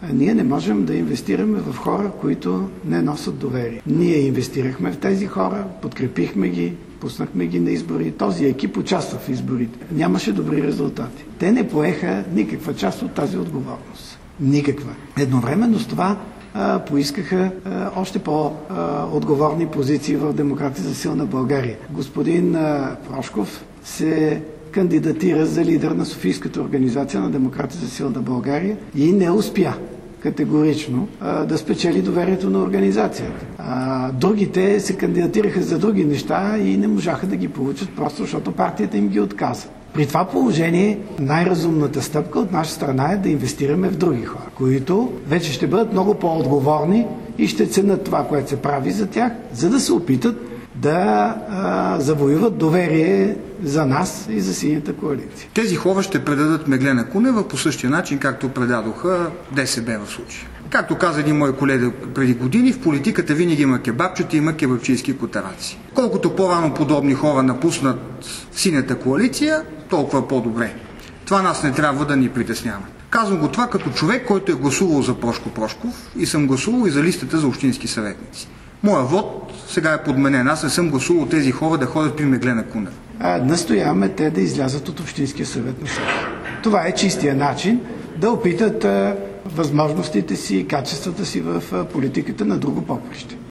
Ние не можем да инвестираме в хора, които не носят доверие. Ние инвестирахме в тези хора, подкрепихме ги, пуснахме ги на избори. Този екип участва в изборите. Нямаше добри резултати. Те не поеха никаква част от тази отговорност. Никаква. Едновременно с това поискаха още по-отговорни позиции в Демократи за силна България. Господин Прошков се кандидатира за лидер на Софийската организация на Демократи за силна България и не успя категорично да спечели доверието на организацията. Другите се кандидатираха за други неща и не можаха да ги получат, просто защото партията им ги отказа. При това положение най-разумната стъпка от наша страна е да инвестираме в други хора, които вече ще бъдат много по-отговорни и ще ценят това, което се прави за тях, за да се опитат да завоюват доверие за нас и за Синята коалиция. Тези хора ще предадат Меглена Кунева по същия начин, както предадоха ДСБ в случая. Както каза един мой колега преди години, в политиката винаги има кебабчета, има кебабчийски котараци. Колкото по-рано подобни хора напуснат Синята коалиция, толкова по-добре. Това нас не трябва да ни притеснява. Казвам го това като човек, който е гласувал за Прошко Прошков и съм гласувал и за листата за общински съветници. Моя вод сега е подменен. Аз не съм гласувал тези хора да ходят при Меглена Кунева. Настояваме те да излязат от Общинския съвет на София. Това е чистия начин да опитат възможностите си и качествата си в политиката на друго поприще.